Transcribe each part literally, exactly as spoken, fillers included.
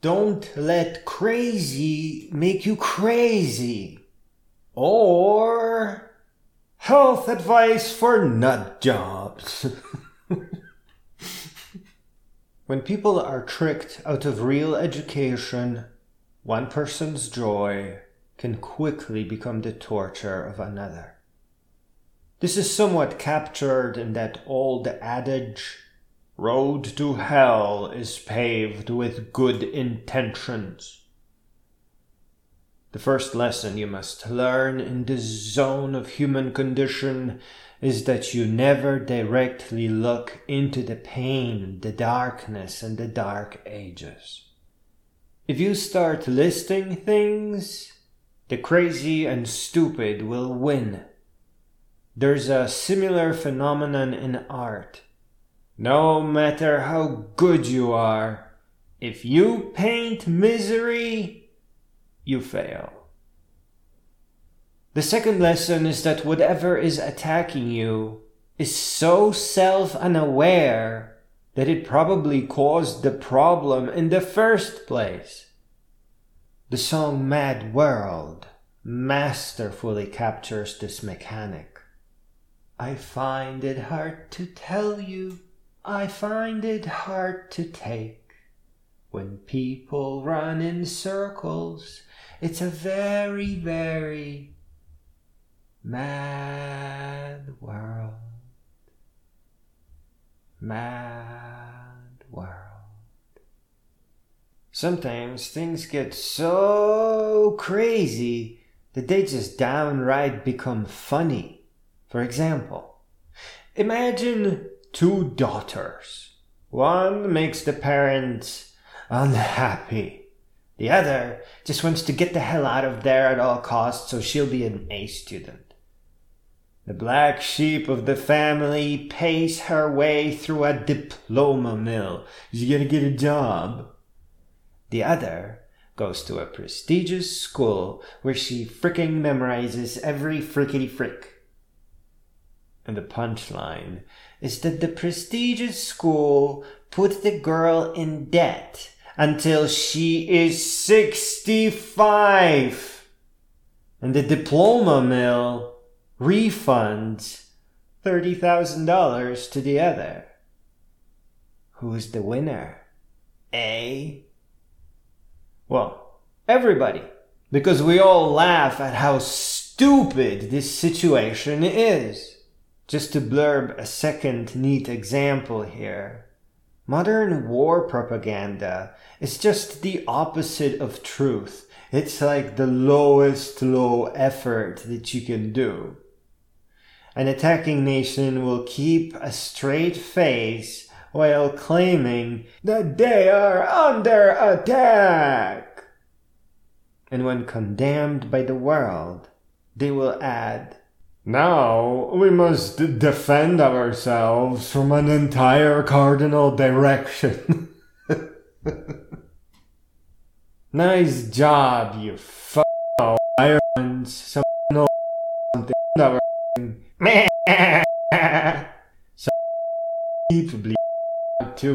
Don't let crazy make you crazy. Or health advice for nut jobs. When people are tricked out of real education, one person's joy can quickly become the torture of another. This is somewhat captured in that old adage, road to hell is paved with good intentions. The first lesson you must learn in this zone of human condition is that you never directly look into the pain, the darkness, and the dark ages. If you start listing things, the crazy and stupid will win. There's a similar phenomenon in art. No matter how good you are, if you paint misery, you fail. The second lesson is that whatever is attacking you is so self-unaware that it probably caused the problem in the first place. The song Mad World masterfully captures this mechanic. I find it hard to tell you, I find it hard to take. When people run in circles, it's a very, very mad world. Mad world. Sometimes things get so crazy that they just downright become funny. For example, imagine two daughters. One makes the parents unhappy. The other just wants to get the hell out of there at all costs so she'll be an A student. The black sheep of the family pays her way through a diploma mill. She's gonna get a job. The other goes to a prestigious school where she fricking memorizes every frickety frick. And the punchline is that the prestigious school put the girl in debt until she is sixty-five. And the diploma mill refunds thirty thousand dollars to the other. Who's the winner? Eh? Well, everybody. Because we all laugh at how stupid this situation is. Just to blurb a second neat example here. Modern war propaganda is just the opposite of truth. It's like the lowest low effort that you can do. An attacking nation will keep a straight face while claiming that they are under attack. And when condemned by the world, they will add, now we must defend ourselves from an entire cardinal direction. Nice job, you f***ing irons. Some know something. Some deeply to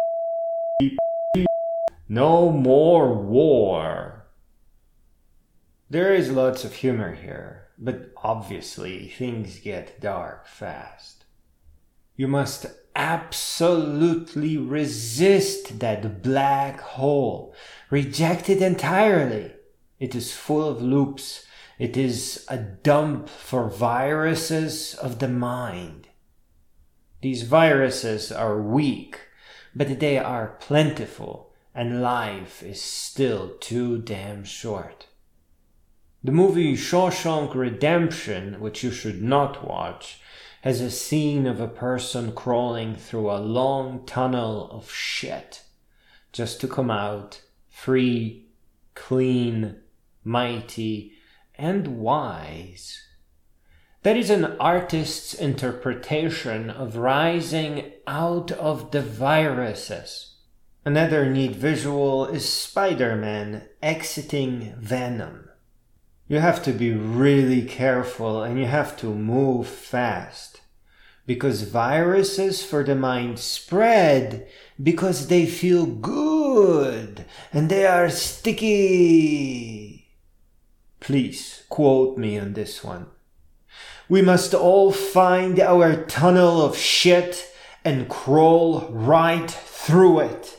no more war. There is lots of humor here. But obviously, things get dark fast. You must absolutely resist that black hole. Reject it entirely. It is full of loops. It is a dump for viruses of the mind. These viruses are weak, but they are plentiful, and life is still too damn short. The movie Shawshank Redemption, which you should not watch, has a scene of a person crawling through a long tunnel of shit just to come out free, clean, mighty, and wise. That is an artist's interpretation of rising out of the viruses. Another neat visual is Spider-Man exiting Venom. You have to be really careful and you have to move fast. Because viruses for the mind spread because they feel good. good, and they are sticky. Please quote me on this one. We must all find our tunnel of shit and crawl right through it.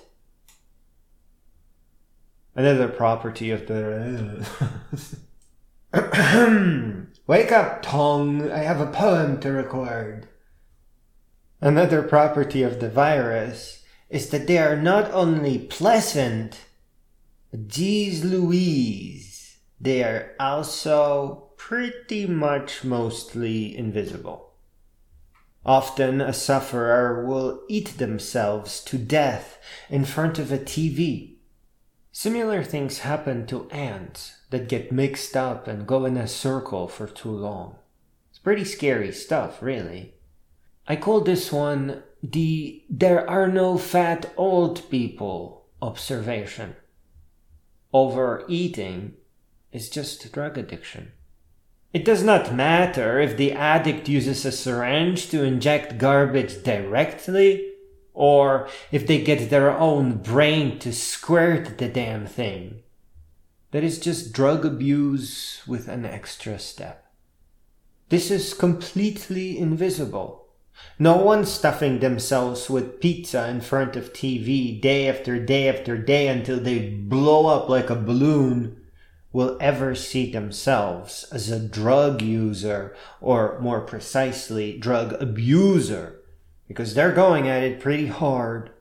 Another property of the... Wake up, tongue. I have a poem to record. Another property of the virus is that they are not only pleasant, but geez Louise, they are also pretty much mostly invisible. Often a sufferer will eat themselves to death in front of a T V. Similar things happen to ants that get mixed up and go in a circle for too long. It's pretty scary stuff, really. I call this one the "there are no fat old people" observation. Overeating is just drug addiction. It does not matter if the addict uses a syringe to inject garbage directly, or if they get their own brain to squirt the damn thing. That is just drug abuse with an extra step. This is completely invisible. No one stuffing themselves with pizza in front of T V day after day after day until they blow up like a balloon will ever see themselves as a drug user, or more precisely, drug abuser, because they're going at it pretty hard.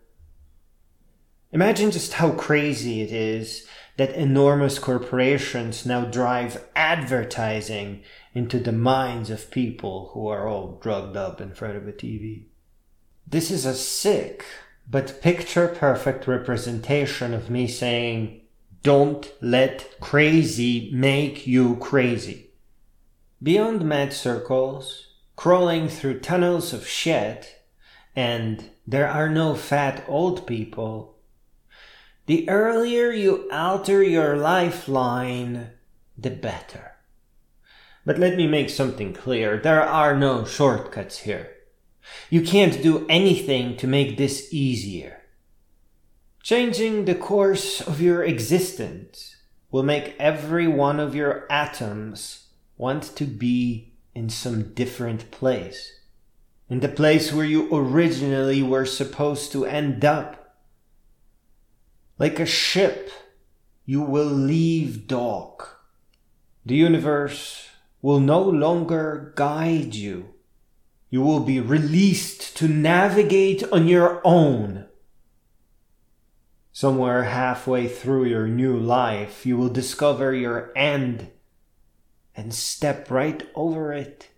Imagine just how crazy it is that enormous corporations now drive advertising into the minds of people who are all drugged up in front of a T V. This is a sick but picture-perfect representation of me saying, don't let crazy make you crazy. Beyond mad circles, crawling through tunnels of shit, and there are no fat old people, the earlier you alter your lifeline, the better. But let me make something clear. There are no shortcuts here. You can't do anything to make this easier. Changing the course of your existence will make every one of your atoms want to be in some different place. In the place where you originally were supposed to end up. Like a ship, you will leave dock. The universe will no longer guide you. You will be released to navigate on your own. Somewhere halfway through your new life, you will discover your end and step right over it.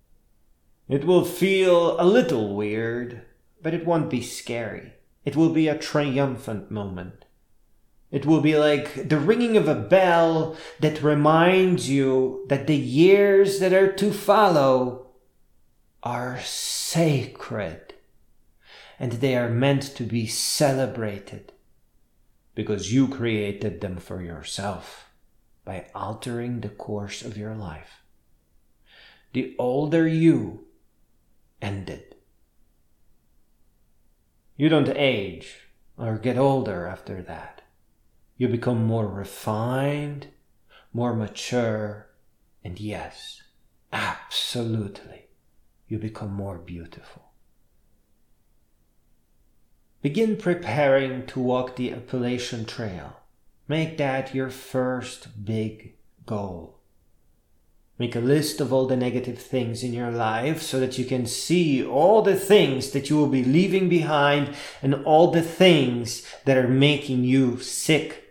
It will feel a little weird, but it won't be scary. It will be a triumphant moment. It will be like the ringing of a bell that reminds you that the years that are to follow are sacred, and they are meant to be celebrated because you created them for yourself by altering the course of your life. The older you ended. You don't age or get older after that. You become more refined, more mature, and yes, absolutely, you become more beautiful. Begin preparing to walk the Appalachian Trail. Make that your first big goal. Make a list of all the negative things in your life so that you can see all the things that you will be leaving behind and all the things that are making you sick.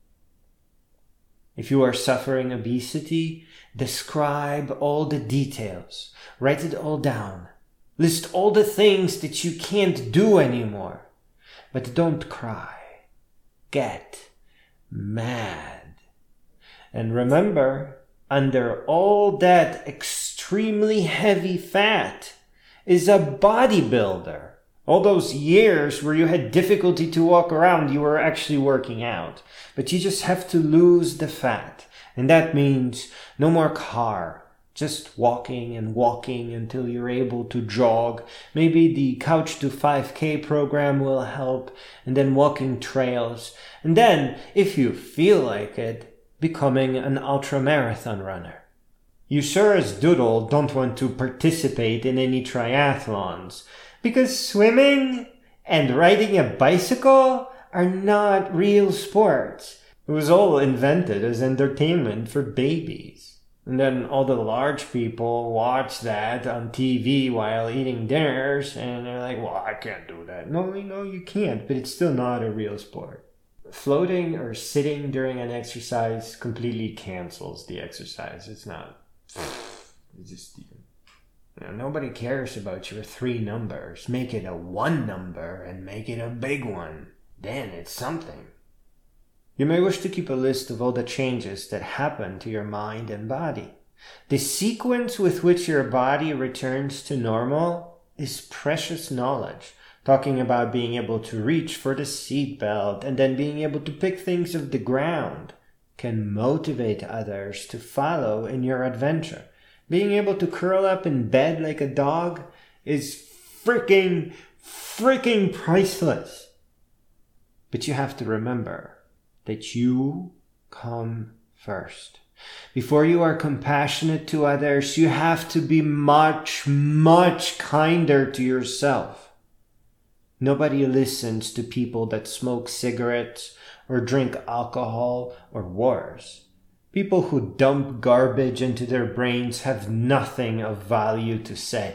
If you are suffering obesity, describe all the details. Write it all down. List all the things that you can't do anymore. But don't cry. Get mad. And remember, under all that extremely heavy fat is a bodybuilder. All those years where you had difficulty to walk around, you were actually working out. But you just have to lose the fat. And that means no more car, Just walking and walking until you're able to jog. Maybe the Couch to five K program will help, and then walking trails. And then, if you feel like it, becoming an ultramarathon runner. You sure as doodle don't want to participate in any triathlons, because swimming and riding a bicycle are not real sports. It was all invented as entertainment for babies. And then all the large people watch that on T V while eating dinners, and they're like, well, I can't do that. No, no, you can't, but it's still not a real sport. Floating or sitting during an exercise completely cancels the exercise. It's not. It's just, you know, nobody cares about your three numbers. Make it a one number and make it a big one. Then it's something. You may wish to keep a list of all the changes that happen to your mind and body. The sequence with which your body returns to normal is precious knowledge, talking about being able to reach for the seatbelt and then being able to pick things off the ground can motivate others to follow in your adventure. Being able to curl up in bed like a dog is freaking, freaking priceless. But you have to remember that you come first. Before you are compassionate to others, you have to be much, much kinder to yourself. Nobody listens to people that smoke cigarettes or drink alcohol or worse. People who dump garbage into their brains have nothing of value to say.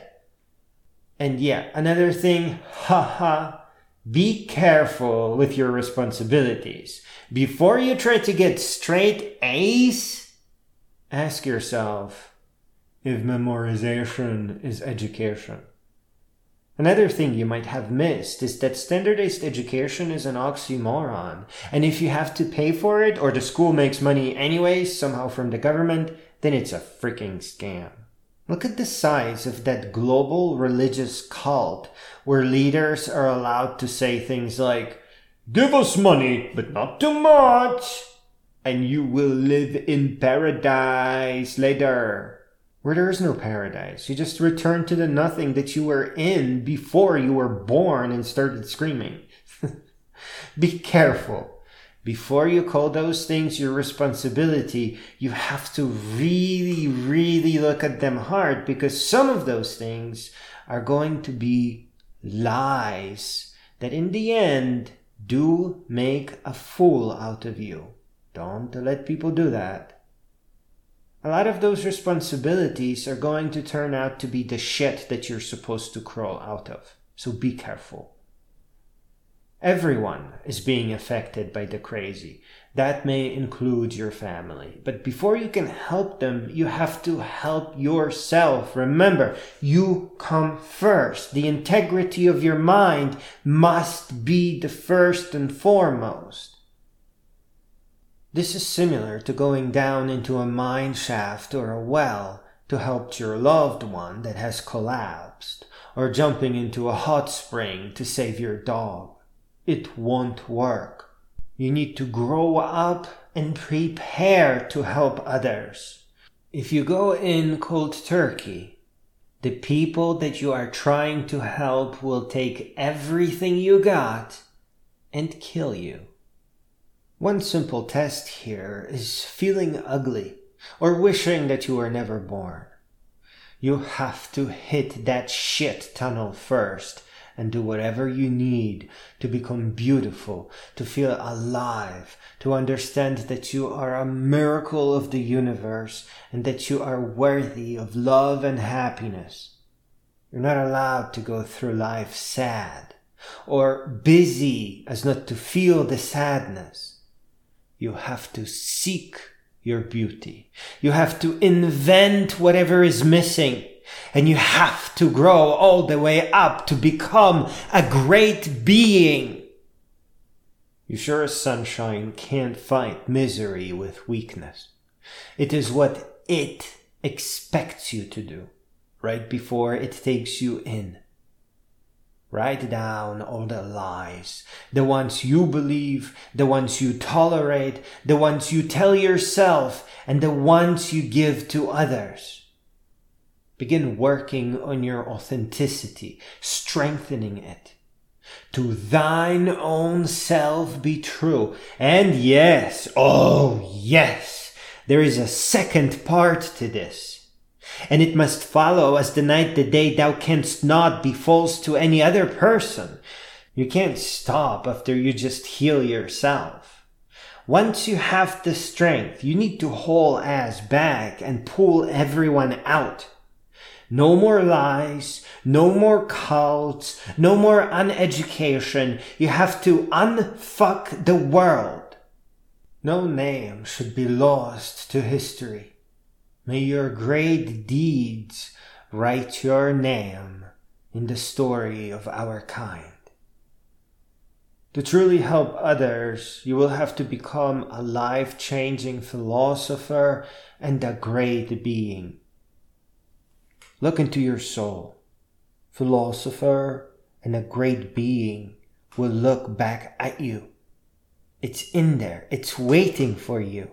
And yeah, another thing, haha, be careful with your responsibilities. Before you try to get straight A's, ask yourself if memorization is education. Another thing you might have missed is that standardized education is an oxymoron. And if you have to pay for it, or the school makes money anyways, somehow from the government, then it's a freaking scam. Look at the size of that global religious cult where leaders are allowed to say things like, give us money, but not too much, and you will live in paradise later. Where there is no paradise. You just return to the nothing that you were in before you were born and started screaming. Be careful. Before you call those things your responsibility, you have to really, really look at them hard, because some of those things are going to be lies that in the end do make a fool out of you. Don't let people do that. A lot of those responsibilities are going to turn out to be the shit that you're supposed to crawl out of. So be careful. Everyone is being affected by the crazy. That may include your family. But before you can help them, you have to help yourself. Remember, you come first. The integrity of your mind must be the first and foremost. This is similar to going down into a mine shaft or a well to help your loved one that has collapsed, or jumping into a hot spring to save your dog. It won't work. You need to grow up and prepare to help others. If you go in cold turkey, the people that you are trying to help will take everything you got and kill you. One simple test here is feeling ugly or wishing that you were never born. You have to hit that shit tunnel first and do whatever you need to become beautiful, to feel alive, to understand that you are a miracle of the universe and that you are worthy of love and happiness. You're not allowed to go through life sad or busy as not to feel the sadness. You have to seek your beauty. You have to invent whatever is missing. And you have to grow all the way up to become a great being. You sure as sunshine can't fight misery with weakness. It is what it expects you to do right before it takes you in. Write down all the lies, the ones you believe, the ones you tolerate, the ones you tell yourself, and the ones you give to others. Begin working on your authenticity, strengthening it. To thine own self be true. And yes, oh yes, there is a second part to this. And it must follow as the night the day thou canst not be false to any other person. You can't stop after you just heal yourself. Once you have the strength, you need to haul ass back and pull everyone out. No more lies, no more cults, no more uneducation. You have to unfuck the world. No name should be lost to history. May your great deeds write your name in the story of our kind. To truly help others, you will have to become a life-changing philosopher and a great being. Look into your soul. Philosopher and a great being will look back at you. It's in there. It's waiting for you.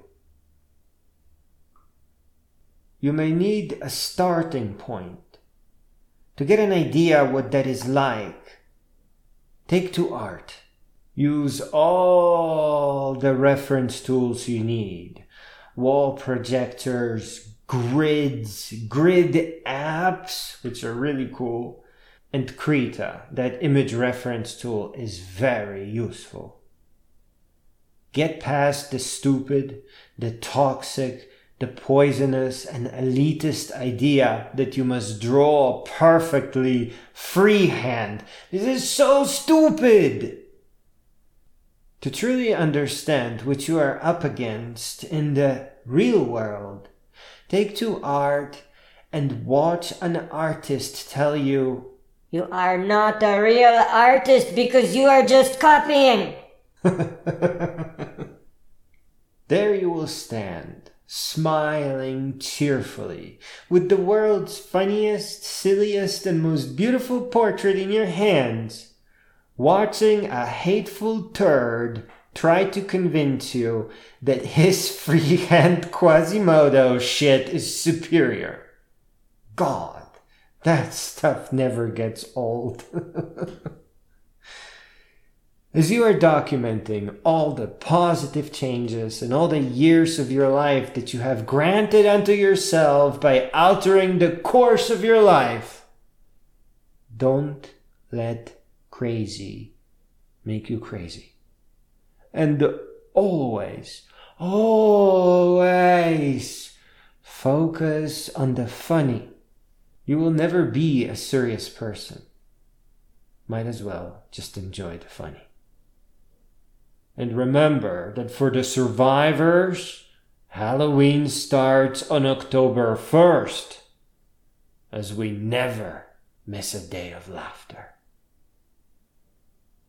You may need a starting point. To get an idea what that is like, take to art. Use all the reference tools you need. Wall projectors, grids, grid apps, which are really cool, and Krita, that image reference tool, is very useful. Get past the stupid, the toxic, the poisonous and elitist idea that you must draw perfectly freehand. This is so stupid! To truly understand what you are up against in the real world, take to art and watch an artist tell you, "You are not a real artist because you are just copying." There you will stand, smiling cheerfully, with the world's funniest, silliest, and most beautiful portrait in your hands, watching a hateful turd try to convince you that his freehand Quasimodo shit is superior. God, that stuff never gets old. As you are documenting all the positive changes and all the years of your life that you have granted unto yourself by altering the course of your life, don't let crazy make you crazy. And always, always focus on the funny. You will never be a serious person. Might as well just enjoy the funny. And remember that for the survivors, Halloween starts on October first, as we never miss a day of laughter.